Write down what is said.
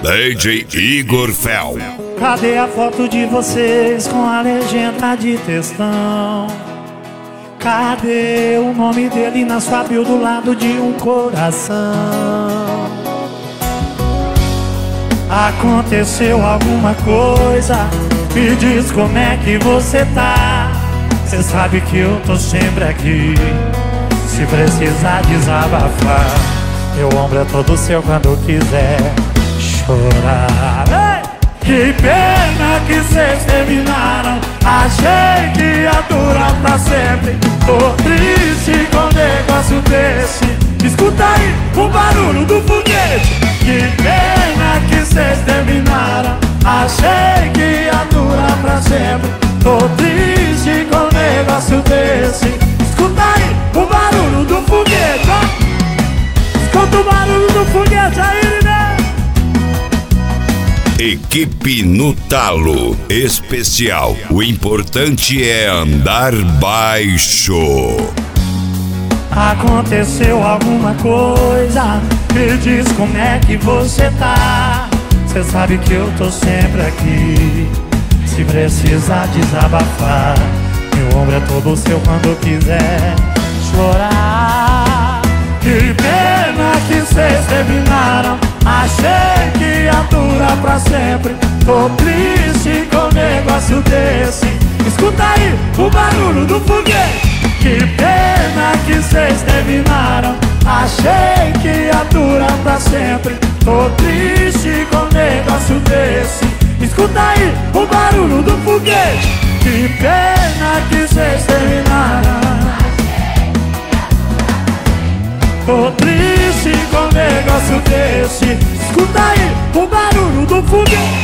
DJ Igor Fel. Cadê a foto de vocês com a legenda de textão? Cadê o nome dele na sua bio do lado de um coração? Aconteceu alguma coisa? Me diz como é que você tá. Cê sabe que eu tô sempre aqui, se precisar desabafar. Meu ombro é todo seu quando quiser chorar. Ei! Que pena que cês terminaram. Achei que ia durar pra sempre. Tô triste com um negócio desse. Escuta aí o barulho do foguete. Que pena que cês terminaram. Achei que ia durar pra sempre. Tô triste com um negócio desse. Escuta aí o barulho do foguete, ó. Escuta o barulho do foguete aí, né? Equipe no talo especial. O importante é andar baixo. Aconteceu alguma coisa? Me diz como é que você tá. Cê sabe que eu tô sempre aqui, se precisar desabafar. Meu ombro é todo seu quando quiser chorar. Que pena que cês terminaram. Achei que ia durar pra sempre. Tô triste com um negócio desse. Escuta aí o barulho do foguete. Que pena que cês terminaram. Achei que ia durar pra sempre. Tô triste com um negócio desse. Escuta aí o barulho do foguete. Que pena que cês terminaram. Tô triste com um negócio desse. Escuta aí o barulho do foguete.